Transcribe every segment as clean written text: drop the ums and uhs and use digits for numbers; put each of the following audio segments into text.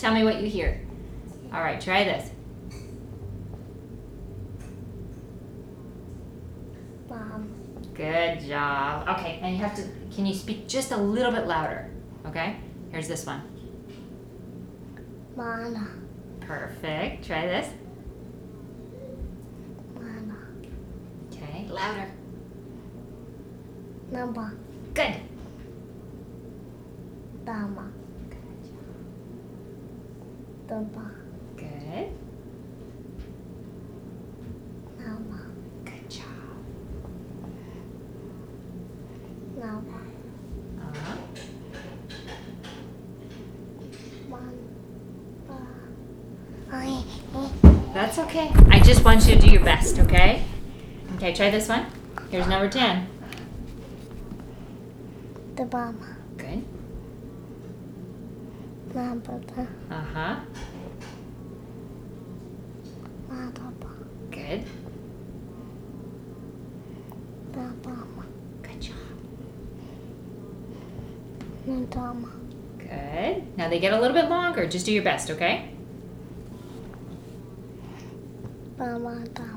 Tell me what you hear. All right, try this. Mom. Good job. Okay, and you have to, can you speak just a little bit louder? Okay, here's this one. Mama. Perfect. Try this. Mama. Okay, louder. Mama. Good. Mama. Mama. Good. Mama. Good job. Mama. Uh-huh. That's okay. I just want you to do your best, okay? Okay, try this one. Here's number 10. The mama. Good. Mama. Uh-huh. Mama. Good. Mama. Good job. Mama. Good. Now they get a little bit longer. Just do your best, okay? Mama. Mama.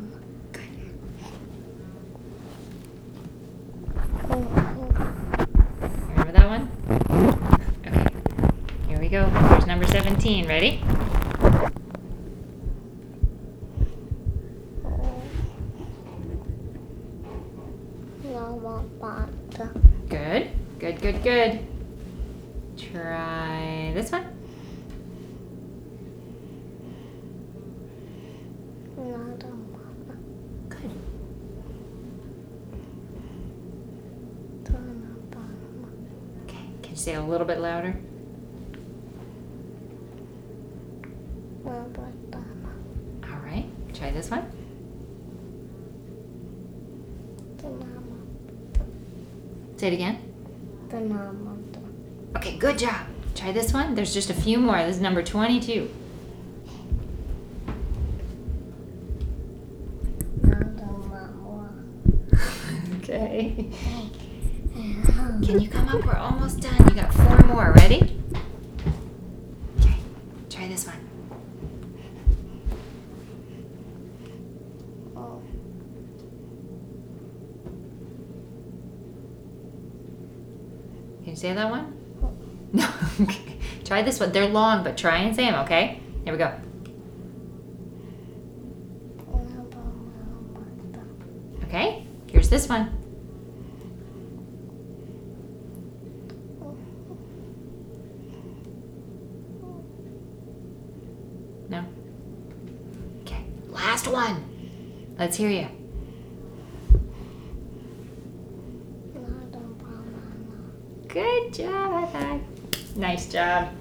Remember that one? Okay. Here we go. Here's number 17. Ready? Mama. Good. Good, good, good. Try this one. Good. Okay. Can you say it a little bit louder? All right. Try this one. Say it again. Okay, good job. Try this one. There's just a few more. This is number 22. Okay. Can you come up? We're almost done. You got 4 more. Ready? Okay. Try this one. Can you say that one? No. Okay. Try this one. They're long, but try and say them, okay? Here we go. Okay. Here's this one. No? Okay. Last one. Let's hear you. Good job. High five. Nice job.